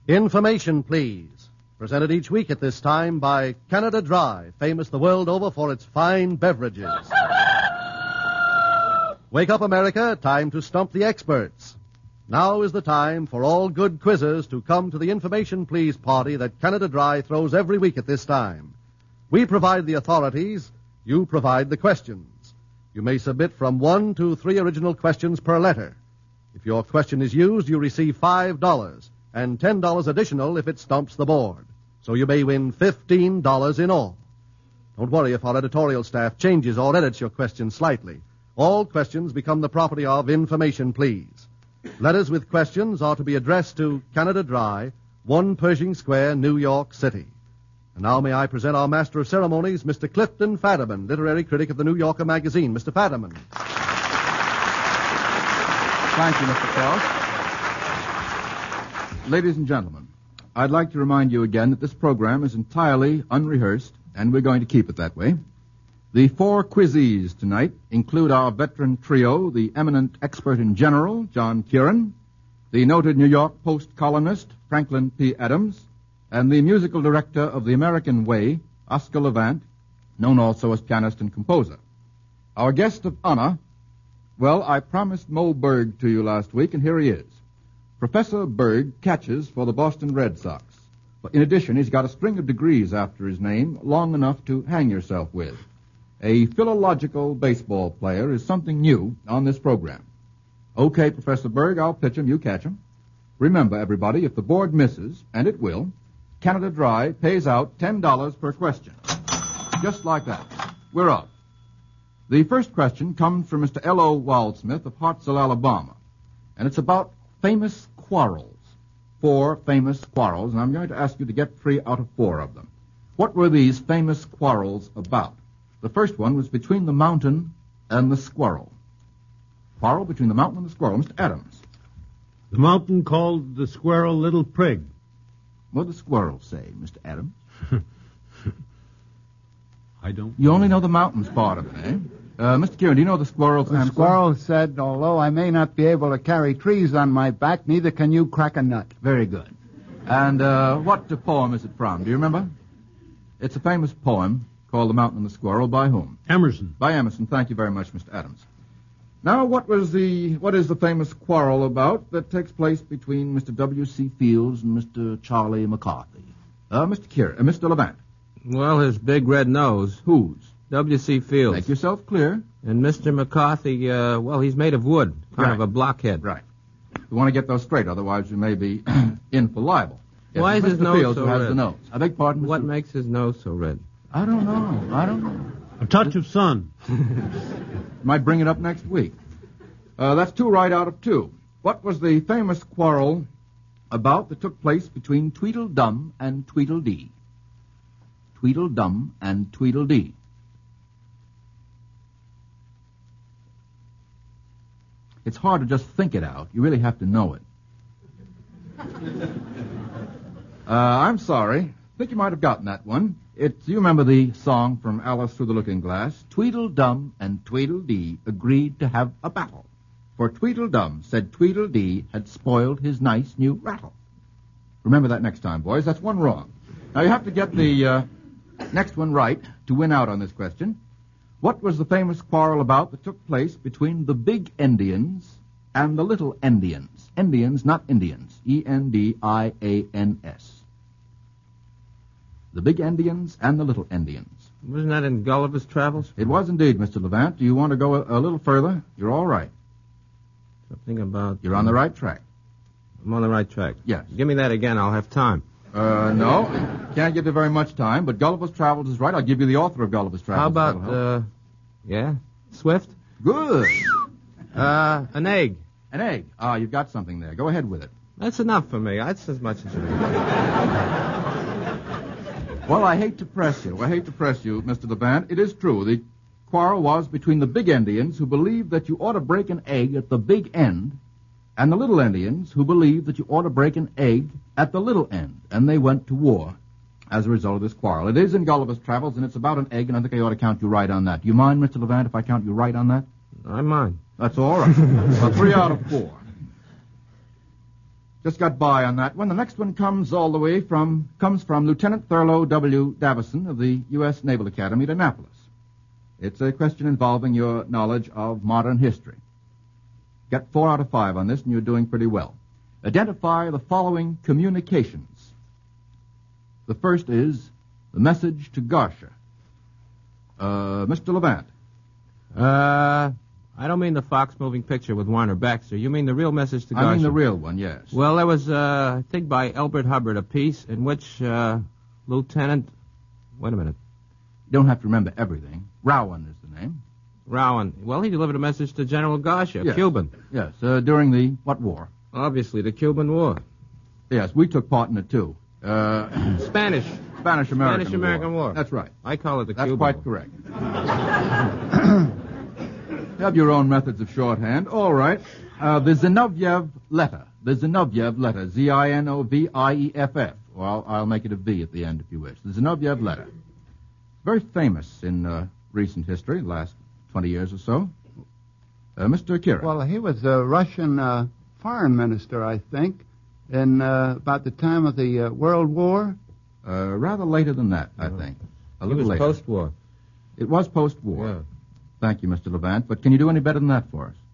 Information, please. Presented each week at this time by Canada Dry, famous the world over for its fine beverages. Wake up, America. Time to stump the experts. Now is the time for all good quizzers to come to the Information Please party that Canada Dry throws every week at this time. We provide the authorities. You provide the questions. You may submit from 1 to 3 original questions per letter. If your question is used, you receive $5 and $10 additional if it stumps the board. So you may win $15 in all. Don't worry if our editorial staff changes or edits your question slightly. All questions become the property of Information Please. Letters with questions are to be addressed to Canada Dry, 1 Pershing Square, New York City. And now may I present our Master of Ceremonies, Mr. Clifton Fadiman, literary critic of the New Yorker magazine. Mr. Fadiman. Thank you, Mr. Cross. Ladies and gentlemen, I'd like to remind you again that this program is entirely unrehearsed, and we're going to keep it that way. The 4 quizzees tonight include our veteran trio, the eminent expert in general, John Curran, the noted New York Post columnist, Franklin P. Adams, and the musical director of The American Way, Oscar Levant, known also as pianist and composer. Our guest of honor, well, I promised Mo Berg to you last week, and here he is. Professor Berg catches for the Boston Red Sox. But in addition, he's got a string of degrees after his name, long enough to hang yourself with. A philological baseball player is something new on this program. Okay, Professor Berg, I'll pitch him, you catch him. Remember, everybody, if the board misses, and it will, Canada Dry pays out $10 per question. Just like that. We're off. The first question comes from Mr. L.O. Wildsmith of Hartselle, Alabama. And it's about famous quarrels. 4 famous quarrels, and I'm going to ask you to get 3 out of 4 of them. What were these famous quarrels about? The first one was between the mountain and the squirrel. Quarrel between the mountain and the squirrel. Mr. Adams. The mountain called the squirrel Little Prig. What did the squirrel say, Mr. Adams? I don't. You only know the mountains part of it, eh? Mr. Kieran, do you know the squirrel's answer? The squirrel said, although I may not be able to carry trees on my back, neither can you crack a nut. Very good. And what poem is it from? Do you remember? It's a famous poem called The Mountain and the Squirrel. By whom? Emerson. By Emerson. Thank you very much, Mr. Adams. Now, what is the famous quarrel about that takes place between Mr. W.C. Fields and Mr. Charlie McCarthy? Mr. Levant. Well, his big red nose. Whose? W.C. Fields. Make yourself clear. And Mr. McCarthy, well, he's made of wood, kind of a blockhead. Right. You want to get those straight, otherwise you may be in for libel. Yes, why is his nose Fields so who has red? the nose. I beg pardon, Mr. What makes his nose so red? I don't know. A touch of sun. Might bring it up next week. That's 2 right out of 2. What was the famous quarrel about that took place between Tweedledum and Tweedledee? Tweedledum and Tweedledee. It's hard to just think it out. You really have to know it. I'm sorry. I think you might have gotten that one. You remember the song from Alice Through the Looking Glass? Tweedledum and Tweedledee agreed to have a battle. For Tweedledum said Tweedledee had spoiled his nice new rattle. Remember that next time, boys. That's 1 wrong. Now you have to get the next one right to win out on this question. What was the famous quarrel about that took place between the big Endians and the little Endians? Endians, not Indians. Endians. The big Endians and the little Endians. Wasn't that in Gulliver's Travels? It was indeed, Mr. Levant. Do you want to go a little further? You're all right. Something about... You're on the right track. I'm on the right track. Yes. Give me that again. I'll have time. No. Can't give you very much time, but Gulliver's Travels is right. I'll give you the author of Gulliver's Travels. How about, Swift? Good. An egg. An egg. Ah, you've got something there. Go ahead with it. That's enough for me. That's as much as you need. Well, I hate to press you, Mr. Levant. It is true. The quarrel was between the big Endians who believed that you ought to break an egg at the big end and the little Endians who believed that you ought to break an egg at the little end. And they went to war as a result of this quarrel. It is in Gulliver's Travels, and it's about an egg, and I think I ought to count you right on that. Do you mind, Mr. Levant, if I count you right on that? I mind. That's all right. Well, 3 out of 4. Just got by on that one. The next one comes from Lieutenant Thurlow W. Davison of the U.S. Naval Academy at Annapolis. It's a question involving your knowledge of modern history. Got 4 out of 5 on this, and you're doing pretty well. Identify the following communications. The first is the message to Garcia. Mr. Levant. I don't mean the Fox moving picture with Warner Baxter. You mean the real message to Garcia? I mean the real one, yes. Well, there was, I think by Elbert Hubbard, a piece in which Lieutenant... Wait a minute. You don't have to remember everything. Rowan is the name. Rowan. Well, he delivered a message to General Garcia, yes. Cuban. Yes, during the what war? Obviously, the Cuban War. Yes, we took part in it, too. Spanish-American War. That's right. I call it the That's Cuban quite War. correct. You have your own methods of shorthand. All right. The Zinoviev letter. The Zinoviev letter. Zinovieff. Well, I'll make it a V at the end if you wish. The Zinoviev letter. Very famous in recent history, last 20 years or so. Mr. Kira. Well, he was a Russian foreign minister, I think, in about the time of the World War. Rather later than that, I think. A little later. It was post-war. It was post-war. Yeah. Thank you, Mr. Levant. But can you do any better than that for us?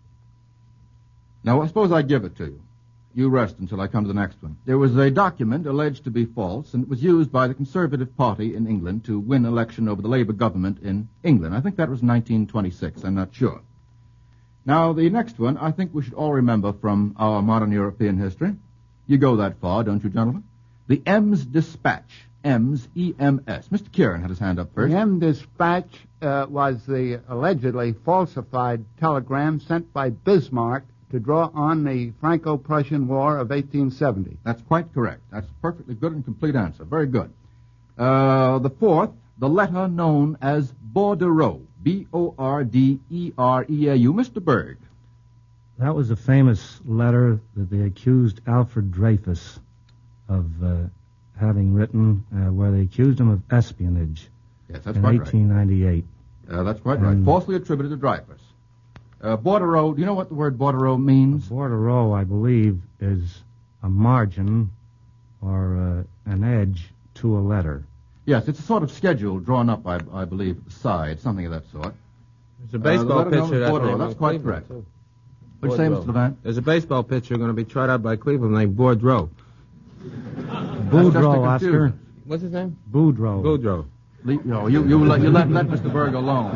Now, suppose I give it to you. You rest until I come to the next one. There was a document alleged to be false, and it was used by the Conservative Party in England to win election over the Labour government in England. I think that was 1926. I'm not sure. Now, the next one, I think we should all remember from our modern European history. You go that far, don't you, gentlemen? The Ems Dispatch. Ems, E-M-S. Mr. Kieran had his hand up first. The Ems Dispatch was the allegedly falsified telegram sent by Bismarck to draw on the Franco-Prussian War of 1870. That's quite correct. That's a perfectly good and complete answer. Very good. The fourth, the letter known as Bordereau. B-O-R-D-E-R-E-A-U. Mr. Berg. That was a famous letter that they accused Alfred Dreyfus of having written, where they accused him of espionage. Yes, that's in quite 1898. right. That's quite right. Falsely attributed to Dreyfus. Bordereau, do you know what the word bordereau means? Bordereau, I believe, is a margin or an edge to a letter. Yes, it's a sort of schedule drawn up, I believe, at the side, something of that sort. There's a baseball pitcher. That's quite correct. What do you say, Mr. Levant? There's a baseball pitcher going to be tried out by Cleveland named Boudreau. Boudreau, Oscar. What's his name? Boudreau. Boudreau. You let Mr. Berg alone.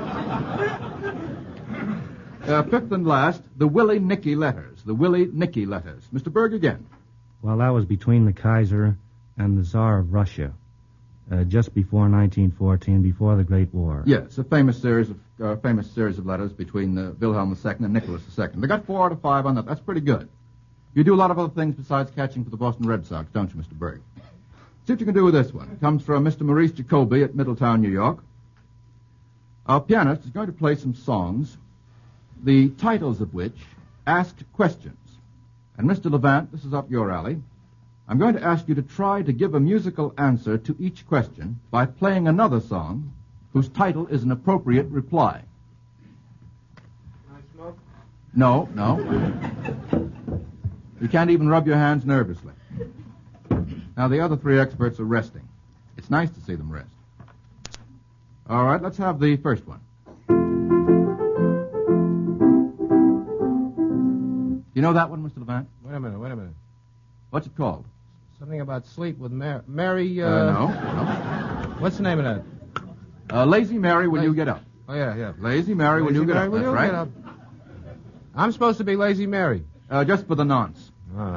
Fifth and last, the Willie Nicky letters. The Willie Nicky letters. Mr. Berg again. Well, that was between the Kaiser and the Tsar of Russia, just before 1914, before the Great War. Yes, a famous series of letters between Wilhelm II and Nicholas II. They got 4 out of 5 on that. That's pretty good. You do a lot of other things besides catching for the Boston Red Sox, don't you, Mr. Berg? See what you can do with this one. It comes from Mr. Maurice Jacoby at Middletown, New York. Our pianist is going to play some songs, the titles of which ask questions. And Mr. Levant, this is up your alley. I'm going to ask you to try to give a musical answer to each question by playing another song whose title is an appropriate reply. Can I smoke? No. You can't even rub your hands nervously. Now, the other 3 experts are resting. It's nice to see them rest. All right, let's have the first one. You know that one, Mr. Levant? Wait a minute. What's it called? Something about sleep with Mary, No. What's the name of that? Lazy Mary, Will You Get Up? Oh, yeah. Lazy Mary, Will You Get Up? That's right. Get up. I'm supposed to be Lazy Mary. Just for the nonce.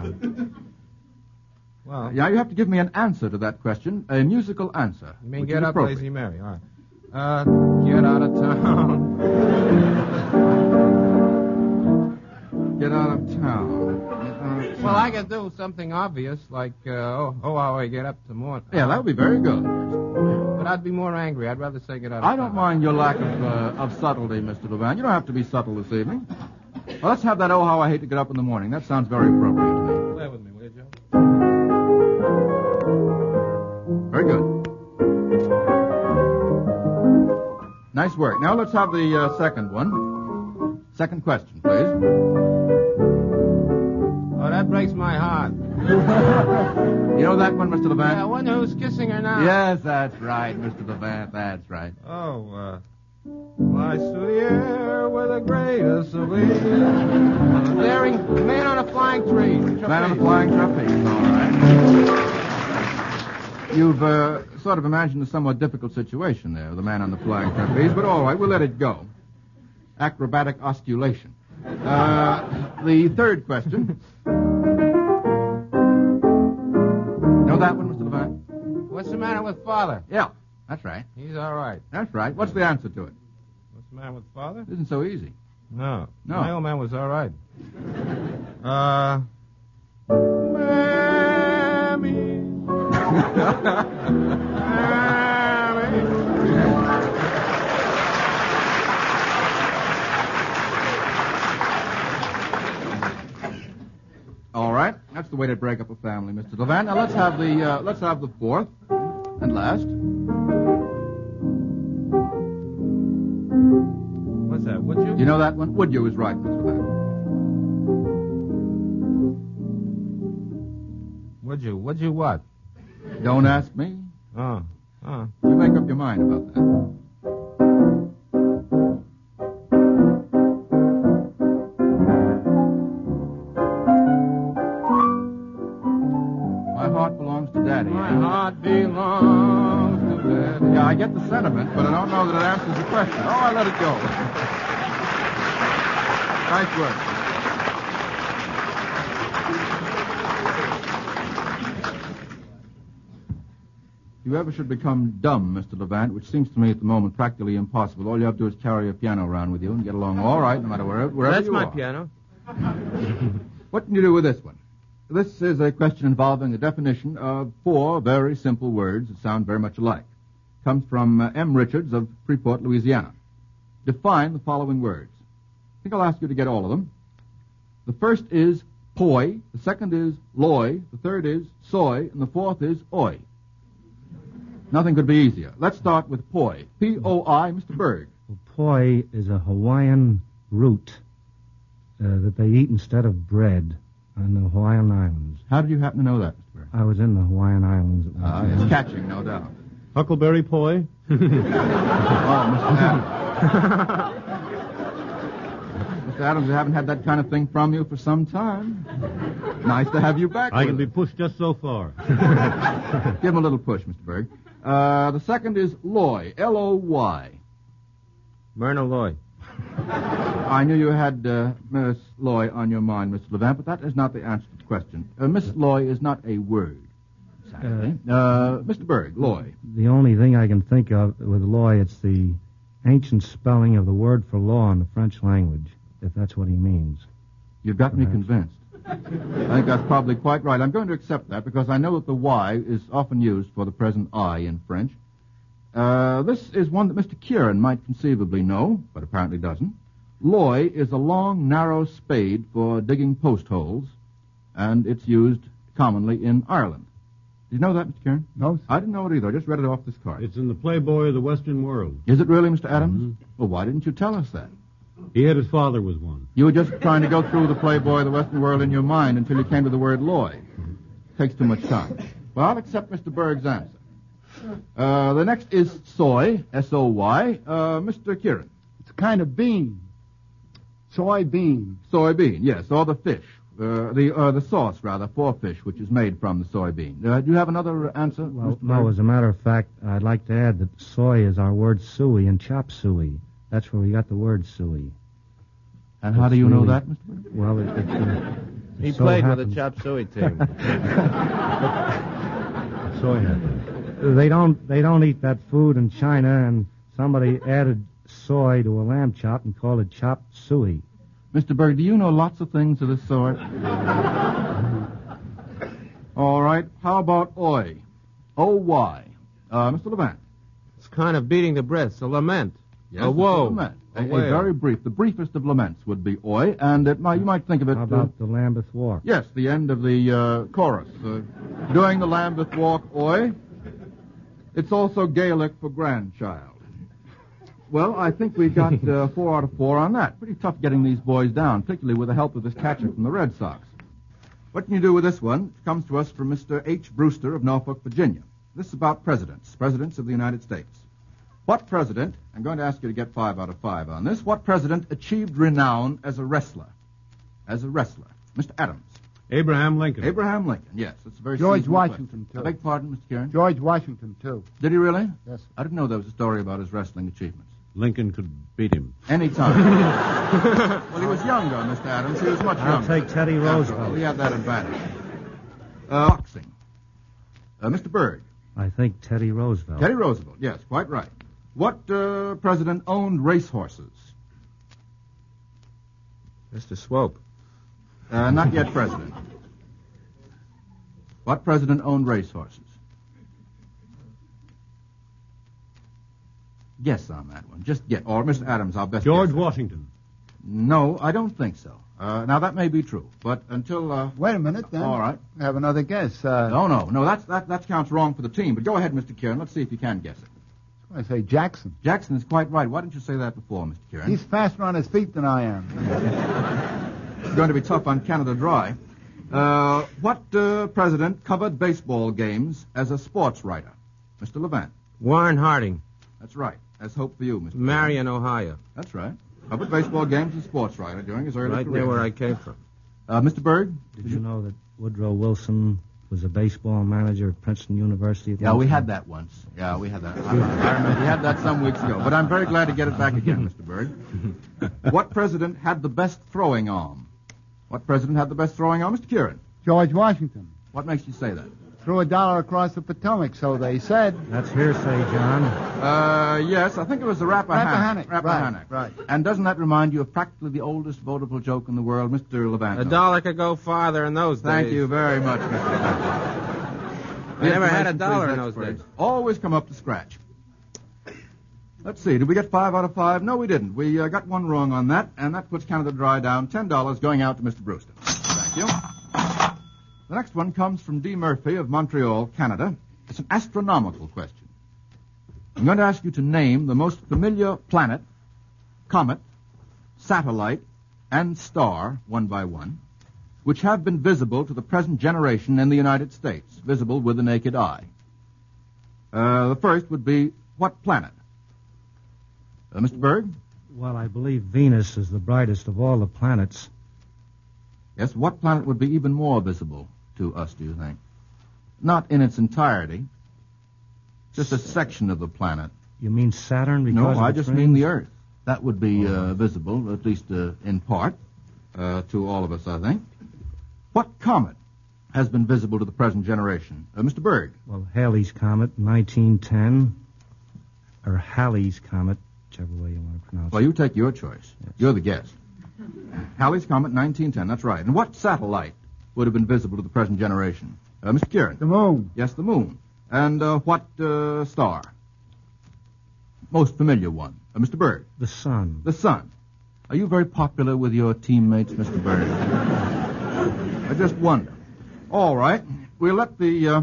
Well, Yeah, you have to give me an answer to that question, a musical answer. you mean which get is up, appropriate. Lazy Mary. All right. Get out of town. Get out of town. Well, I could do something obvious, like, how I get up tomorrow. Yeah, that would be very good. But I'd be more angry. I'd rather say get out of I town. don't mind your lack of subtlety, Mr. Levant. You don't have to be subtle this evening. Well, let's have that, oh, how I hate to get up in the morning. That sounds very appropriate to me. Play with me, will you, Joe? Very good. Nice work. Now let's have the second one. Second question, please. Oh, that breaks my heart. You know that one, Mr. Levant? I wonder who's kissing her now. Yes, that's right, Mr. Levant. That's right. Oh, fly through the air with the greatest of ease. The daring man on a flying tree. Man on the flying trapeze. All right. You've sort of imagined a somewhat difficult situation there, the man on the flying trapeze, but all right, we'll let it go. Acrobatic osculation. The third question. Know that one, Mr. Levant? What's the matter with Father? Yeah, that's right. He's all right. That's right. What's the answer to it? What's the matter with Father? It isn't so easy. No. No. My old man was all right. Mammy. All right, that's the way to break up a family, Mr. Levant. Now let's have the fourth and last. What's that? Would you? You know that one? Would you is right, Mr. Levant. Would you? Would you what? Don't ask me. Oh. You make up your mind about that. My heart belongs to Daddy. My heart belongs to Daddy. Yeah, I get the sentiment, but I don't know that it answers the question. Oh, I let it go. Nice work. If you ever should become dumb, Mr. Levant, which seems to me at the moment practically impossible, all you have to do is carry a piano around with you and get along all right, no matter wherever That's you my are. piano. What can you do with this one? This is a question involving the definition of 4 very simple words that sound very much alike. Comes from M. Richards of Freeport, Louisiana. Define the following words. I think I'll ask you to get all of them. The first is poi, the second is loy, the third is soy, and the fourth is oi. Nothing could be easier. Let's start with poi. P-O-I, Mr. Berg. Well, poi is a Hawaiian root that they eat instead of bread on the Hawaiian Islands. How did you happen to know that, Mr. Berg? I was in the Hawaiian Islands at one time. It's catching, no doubt. Huckleberry poi? Oh, Mr. Adams. Mr. Adams, I haven't had that kind of thing from you for some time. Nice to have you back. I with can be us. pushed just so far. Give him a little push, Mr. Berg. The second is loy, L-O-Y. Myrna Loy. I knew you had Miss Loy on your mind, Mr. Levant, but that is not the answer to the question. Miss Loy is not a word. Sadly. Mr. Berg, Loy. The only thing I can think of with loy, it's the ancient spelling of the word for law in the French language, if that's what he means. You've got me convinced. I think that's probably quite right. I'm going to accept that because I know that the Y is often used for the present I in French. This is one that Mr. Kieran might conceivably know, but apparently doesn't. Loy is a long, narrow spade for digging post holes, and it's used commonly in Ireland. Did you know that, Mr. Kieran? No, sir. I didn't know it either. I just read it off this card. It's in the Playboy of the Western World. Is it really, Mr. Adams? Well, why didn't you tell us that? He had his father was one. You were just trying to go through the Playboy of the Western World in your mind until you came to the word loy. Takes too much time. Well, I'll accept Mr. Berg's answer. The next is soy, S-O-Y. Mr. Kieran. It's a kind of bean. Soybean. Soybean, yes, or the fish. The sauce, rather, for fish, which is made from the soybean. Do you have another answer, Well, Mr. no, Berg? as a matter of fact, I'd like to add that soy is our word suey and chop suey. That's where we got the word suey. And how do you know that, Mr. Berg? Well, He so played with the happens- chop suey team. Soy hat. They don't eat that food in China, and somebody added soy to a lamb chop and called it chopped suey. Mr. Berg, do you know lots of things of this sort? All right. How about oi? O-Y. Mr. Levant. It's kind of beating the breath. A lament. Yes, A Mr. woe. Lament. A wail. very brief. The briefest of laments would be oi, and you might think of it. How about the Lambeth Walk? Yes, the end of the chorus. Doing the Lambeth Walk, oi. It's also Gaelic for grandchild. Well, I think we got 4 out of 4 on that. Pretty tough getting these boys down, particularly with the help of this catcher from the Red Sox. What can you do with this one? It comes to us from Mr. H. Brewster of Norfolk, Virginia. This is about presidents of the United States. What president, I'm going to ask you to get 5 out of 5 on this, what president achieved renown as a wrestler? Mr. Adams. Abraham Lincoln. Abraham Lincoln, yes. That's a very George seasonal Washington, question. too. I beg pardon, Mr. Kieran? George Washington, too. Did he really? Yes. I didn't know there was a story about his wrestling achievements. Lincoln could beat him. Anytime. Well, he was younger, Mr. Adams. He was much I'll younger. take Teddy Roosevelt. He had that advantage. Boxing. Mr. Berg. I think Teddy Roosevelt. Teddy Roosevelt, yes, quite right. What president owned racehorses? Mr. Swope. Not yet president. What president owned racehorses? Guess on that one. Just guess. Or Mr. Adams, I'll bet. George Washington. No, I don't think so. Now, that may be true, but until... Wait a minute, then. All right. Have another guess. No, that counts wrong for the team. But go ahead, Mr. Kieran. Let's see if you can guess it. I say Jackson. Jackson is quite right. Why didn't you say that before, Mr. Kieran? He's faster on his feet than I am. It's going to be tough on Canada Dry. What president covered baseball games as a sports writer? Mr. Levant. Warren Harding. That's right. That's hope for you, Mr. Marion, Ohio. That's right. Covered baseball games as a sports writer during his early Right career. near where I came from. Mr. Berg? Did you know that Woodrow Wilson was a baseball manager at Princeton University? Yeah, we had that once. Yeah, we had that. I remember we had that some weeks ago. But I'm very glad to get it back again, Mr. Berg. What president had the best throwing arm? What president had the best throwing arm? Mr. Kieran. George Washington. What makes you say that? Threw $1 across the Potomac, so they said. That's hearsay, John. Yes, I think it was the Rappahannock. Rappahannock. Right. And doesn't that remind you of practically the oldest votable joke in the world, Mr. Levant? $1 could go farther in those days. Thank you very much, Mr. Levant. I never had Information, $1 please, in those experts. days. Always come up to scratch. Let's see, did we get 5 out of 5? No, we didn't. We got one wrong on that, and that puts Canada Dry down $10 going out to Mr. Brewster. Thank you. The next one comes from D. Murphy of Montreal, Canada. It's an astronomical question. I'm going to ask you to name the most familiar planet, comet, satellite, and star, one by one, which have been visible to the present generation in the United States, visible with the naked eye. The first would be what planet? Mr. Berg? Well, I believe Venus is the brightest of all the planets. Yes, what planet would be even more visible to us, do you think? Not in its entirety. Just a section of the planet. You mean Saturn? Because No, of I its just rings? mean the Earth. That would be visible, at least in part, to all of us, I think. What comet has been visible to the present generation? Mr. Berg? Well, Halley's Comet, 1910, or Halley's Comet, whichever way you want to pronounce Well, it. you take your choice. Yes. You're the guest. Halley's Comet, 1910, that's right. And what satellite would have been visible to the present generation? Mr. Kieran? The moon. Yes, the moon. And what star? Most familiar one. Mr. Berg? The Sun. The sun. Are you very popular with your teammates, Mr. Berg? I just wonder. All right. We'll let the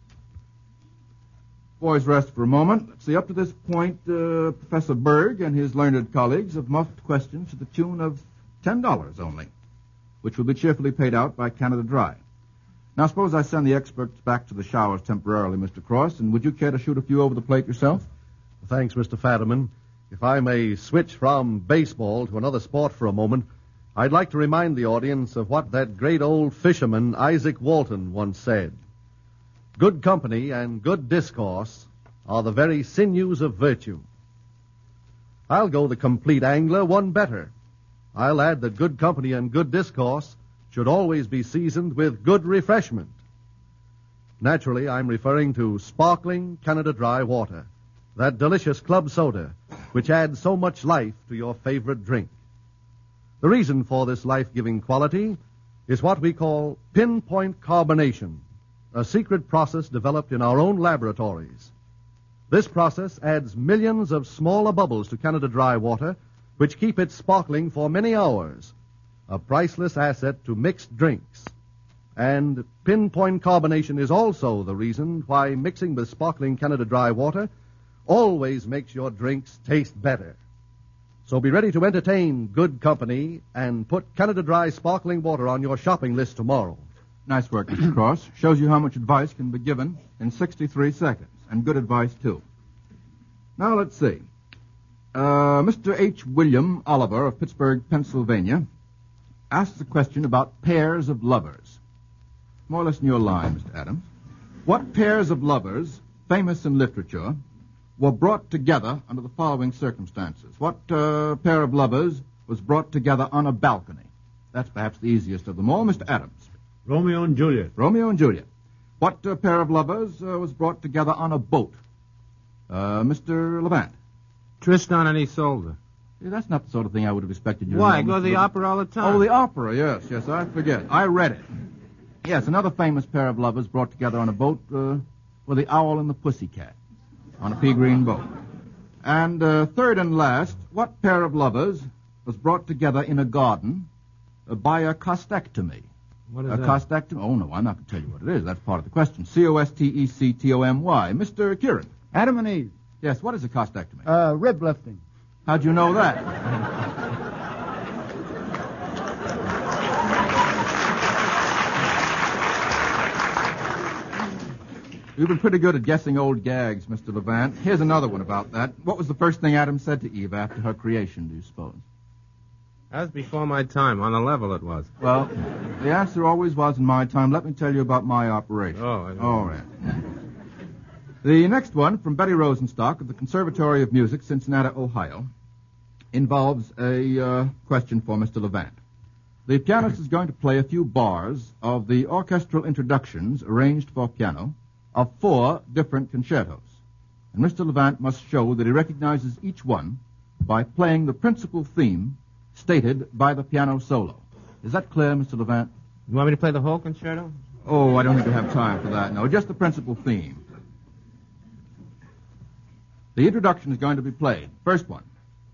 boys rest for a moment. Let's see, up to this point, Professor Berg and his learned colleagues have muffed questions to the tune of $10 only, which will be cheerfully paid out by Canada Dry. Now, suppose I send the experts back to the showers temporarily, Mr. Cross, and would you care to shoot a few over the plate yourself? Thanks, Mr. Fadiman. If I may switch from baseball to another sport for a moment, I'd like to remind the audience of what that great old fisherman Isaac Walton once said. Good company and good discourse are the very sinews of virtue. I'll go the complete angler one better. I'll add that good company and good discourse should always be seasoned with good refreshment. Naturally, I'm referring to sparkling Canada Dry water, that delicious club soda, which adds so much life to your favorite drink. The reason for this life-giving quality is what we call pinpoint carbonation, a secret process developed in our own laboratories. This process adds millions of smaller bubbles to Canada Dry water, which keep it sparkling for many hours, a priceless asset to mixed drinks. And pinpoint carbonation is also the reason why mixing with sparkling Canada Dry water always makes your drinks taste better. So be ready to entertain good company and put Canada Dry sparkling water on your shopping list tomorrow. Nice work, Mr. Cross. Shows you how much advice can be given in 63 seconds. And good advice, too. Now, let's see. Mr. H. William Oliver of Pittsburgh, Pennsylvania, asks a question about pairs of lovers. More or less in your line, Mr. Adams. What pairs of lovers, famous in literature, were brought together under the following circumstances? What pair of lovers was brought together on a balcony? That's perhaps the easiest of them all. Mr. Adams. Romeo and Juliet. Romeo and Juliet. What pair of lovers was brought together on a boat? Mr. Levant. Tristan and Isolde. Yeah, that's not the sort of thing I would have expected you to Why? know, Go to Mr. the Levant. opera all the time. Oh, the opera, yes, I forget. I read it. Yes, another famous pair of lovers brought together on a boat were the owl and the pussycat on a pea green boat. And third and last, what pair of lovers was brought together in a garden by a costectomy? What is A that? costectomy? Oh, no, I'm not going to tell you what it is. That's part of the question. Costectomy. Mr. Kieran. Adam and Eve. Yes, what is a costectomy? Rib lifting. How'd you know that? You've been pretty good at guessing old gags, Mr. Levant. Here's another one about that. What was the first thing Adam said to Eve after her creation, do you suppose? That was before my time. On the level it was. Well, the answer always was in my time. Let me tell you about my operation. Oh, I know. All right. The next one, from Betty Rosenstock of the Conservatory of Music, Cincinnati, Ohio, involves a question for Mr. Levant. The pianist is going to play a few bars of the orchestral introductions arranged for piano of 4 different concertos. And Mr. Levant must show that he recognizes each one by playing the principal theme stated by the piano solo. Is that clear, Mr. Levant? You want me to play the whole concerto? Oh, I don't think we have time for that. No, just the principal theme. The introduction is going to be played. First one.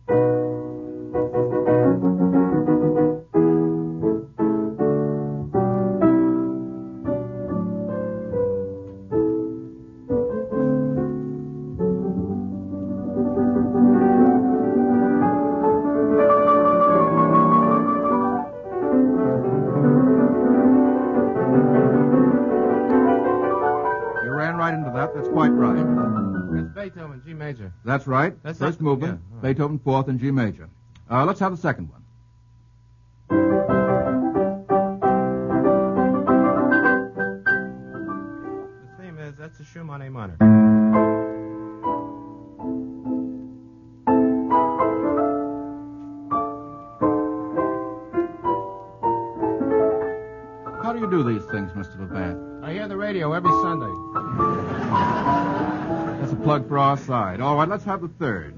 You ran right into that. That's quite right. It's Beethoven, G major. That's right. That's First not- movement, yeah, all right. Beethoven 4th in G major. Let's have the second one. The theme is, that's the Schumann A minor. How do you do these things, Mr. Levant? I hear the radio every Sunday. That's a plug for our side. All right, let's have the third.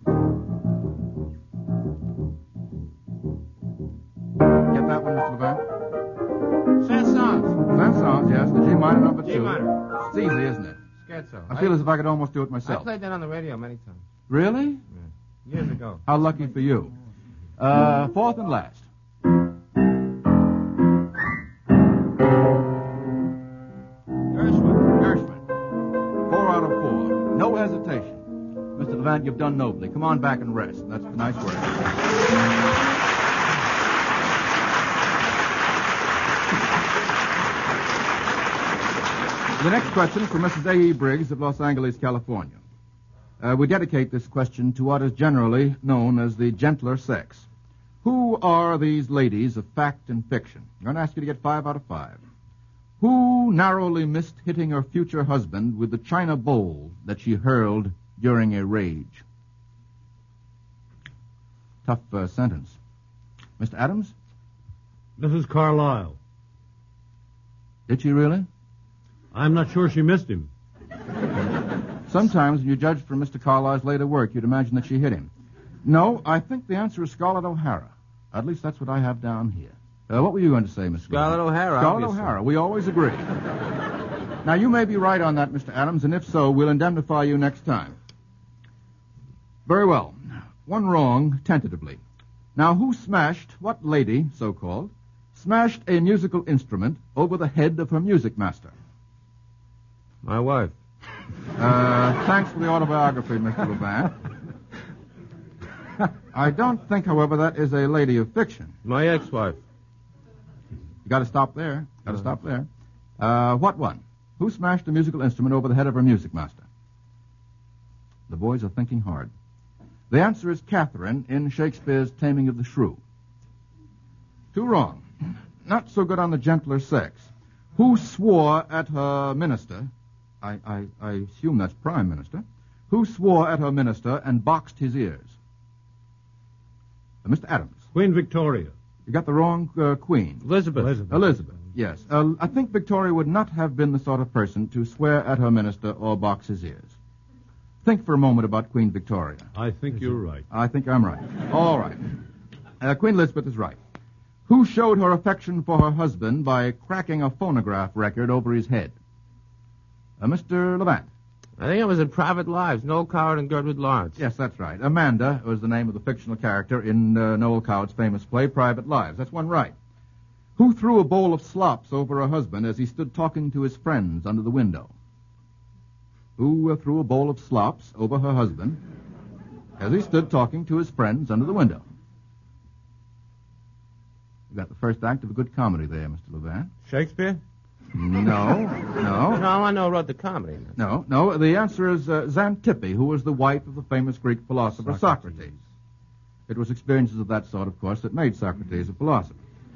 Get that one, Mr. Levant? Saint-Saëns. Saint-Saëns, yes, the G minor number 2. G minor. It's easy, isn't it? Scherzo. I feel as if I could almost do it I myself. played that on the radio many times. Really? Years ago. How lucky for you. Fourth and last. Gershwin. 4 out of 4. No hesitation. Mr. Levant, you've done nobly. Come on back and rest. That's nice work. The next question from Mrs. A.E. Briggs of Los Angeles, California. We dedicate this question to what is generally known as the gentler sex. Who are these ladies of fact and fiction? I'm going to ask you to get 5 out of 5. Who narrowly missed hitting her future husband with the china bowl that she hurled during a rage? Tough sentence. Mr. Adams? Mrs. Carlyle. Did she really? I'm not sure she missed him. Sometimes when you judge from Mr. Carlyle's later work, you'd imagine that she hit him. No, I think the answer is Scarlett O'Hara. At least that's what I have down here. What were you going to say, Mr. Scarlett O'Hara, Scarlett obviously. O'Hara. We always agree. Now, you may be right on that, Mr. Adams, and if so, we'll indemnify you next time. Very well. One wrong, tentatively. Now, who smashed, what lady, so-called, smashed a musical instrument over the head of her music master? My wife. Thanks for the autobiography, Mr. Levant. I don't think, however, that is a lady of fiction. My ex-wife. You got to stop there. Got to stop there. What one? Who smashed a musical instrument over the head of her music master? The boys are thinking hard. The answer is Catherine in Shakespeare's Taming of the Shrew. 2 wrong. Not so good on the gentler sex. Who swore at her minister? I assume that's Prime Minister. Who swore at her minister and boxed his ears? Mr. Adams. Queen Victoria. You got the wrong queen. Elizabeth. Yes. I think Victoria would not have been the sort of person to swear at her minister or box his ears. Think for a moment about Queen Victoria. I think you're right. I think I'm right. All right. Queen Elizabeth is right. Who showed her affection for her husband by cracking a phonograph record over his head? Mr. Levant. I think it was in Private Lives, Noel Coward and Gertrude Lawrence. Yes, that's right. Amanda was the name of the fictional character in Noel Coward's famous play, Private Lives. That's one right. Who threw a bowl of slops over her husband as he stood talking to his friends under the window? Who threw a bowl of slops over her husband as he stood talking to his friends under the window? You got the first act of a good comedy there, Mr. Levant. Shakespeare? No. No, I know who wrote the comedy. No. The answer is Xantippe, who was the wife of the famous Greek philosopher Socrates. It was experiences of that sort, of course, that made Socrates a philosopher.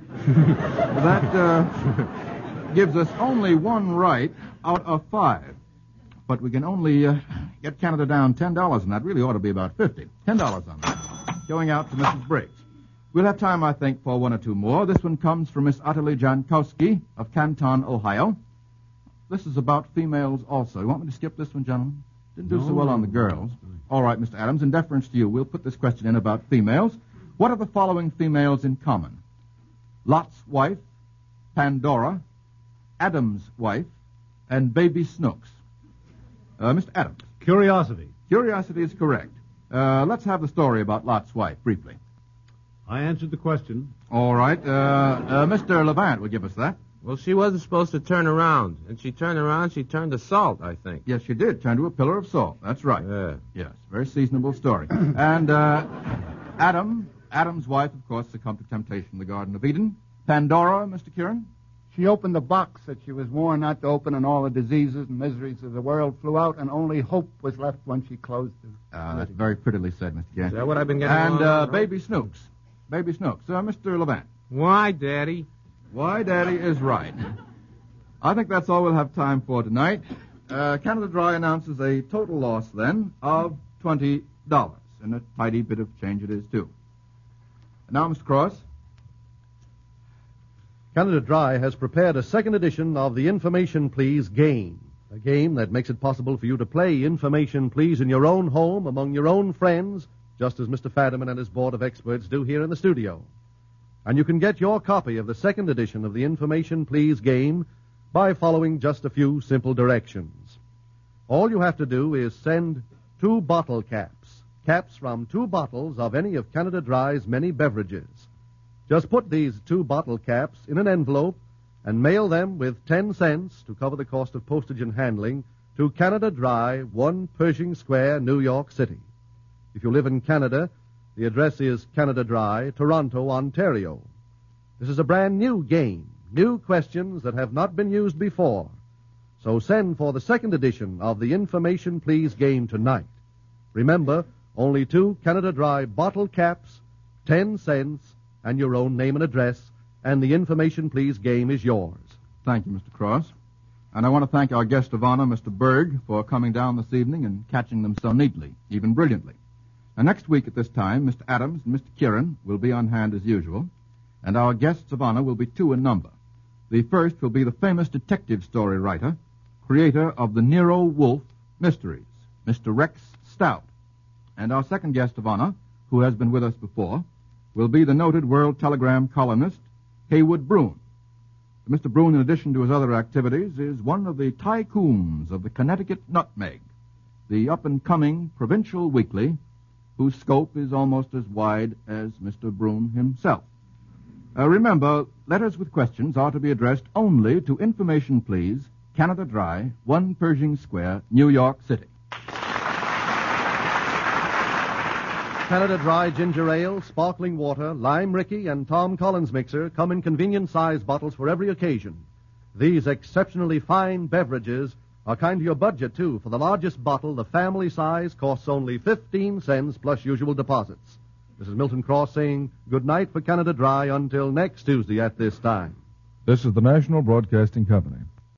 That gives us only 1 right out of 5. But we can only get Canada down $10, and that really ought to be about 50. $10 on that. Going out to Mrs. Briggs. We'll have time, I think, for 1 or 2 more. This one comes from Miss Ottilie Jankowski of Canton, Ohio. This is about females also. You want me to skip this one, gentlemen? Didn't do so well on the girls. All right, Mr. Adams, in deference to you, we'll put this question in about females. What are the following females in common? Lot's wife, Pandora, Adam's wife, and Baby Snooks. Mr. Adams. Curiosity. Curiosity is correct. Let's have the story about Lot's wife, briefly. I answered the question. All right. Mr. Levant will give us that. Well, she wasn't supposed to turn around. And she turned around, she turned to salt, I think. Yes, she did. Turned to a pillar of salt. That's right. Yeah. Yes, very seasonable story. And Adam's wife, of course, succumbed to temptation in the Garden of Eden. Pandora, Mr. Kieran? She opened the box that she was warned not to open, and all the diseases and miseries of the world flew out, and only hope was left when she closed it. That's very prettily said, Mr. Kieran. Is that what I've been getting And along? Baby Snooks. Baby Snooks. Mr. Levant. Why, Daddy? Why, Daddy is right. I think that's all we'll have time for tonight. Canada Dry announces a total loss, then, of $20. And a tidy bit of change it is, too. And now, Mr. Cross. Canada Dry has prepared a second edition of the Information Please game, a game that makes it possible for you to play Information Please in your own home among your own friends, just as Mr. Fadiman and his board of experts do here in the studio. And you can get your copy of the second edition of the Information Please game by following just a few simple directions. All you have to do is send 2 bottle caps from 2 bottles of any of Canada Dry's many beverages. Just put these 2 bottle caps in an envelope and mail them with 10 cents to cover the cost of postage and handling to Canada Dry, 1 Pershing Square, New York City. If you live in Canada, the address is Canada Dry, Toronto, Ontario. This is a brand new game, new questions that have not been used before. So send for the second edition of the Information Please game tonight. Remember, only 2 Canada Dry bottle caps, 10 cents, and your own name and address, and the Information Please game is yours. Thank you, Mr. Cross. And I want to thank our guest of honor, Mr. Berg, for coming down this evening and catching them so neatly, even brilliantly. Now, next week at this time, Mr. Adams and Mr. Kieran will be on hand as usual, and our guests of honor will be 2 in number. The first will be the famous detective story writer, creator of the Nero Wolfe mysteries, Mr. Rex Stout. And our second guest of honor, who has been with us before, will be the noted World Telegram columnist, Haywood Broun. Mr. Broun, in addition to his other activities, is one of the tycoons of the Connecticut Nutmeg, the up-and-coming provincial weekly, whose scope is almost as wide as Mr. Broun himself. Remember, letters with questions are to be addressed only to Information Please, Canada Dry, 1 Pershing Square, New York City. Canada Dry ginger ale, sparkling water, lime Ricky, and Tom Collins mixer come in convenient-sized bottles for every occasion. These exceptionally fine beverages are kind to your budget, too. For the largest bottle, the family size costs only 15 cents plus usual deposits. This is Milton Cross saying good night for Canada Dry until next Tuesday at this time. This is the National Broadcasting Company.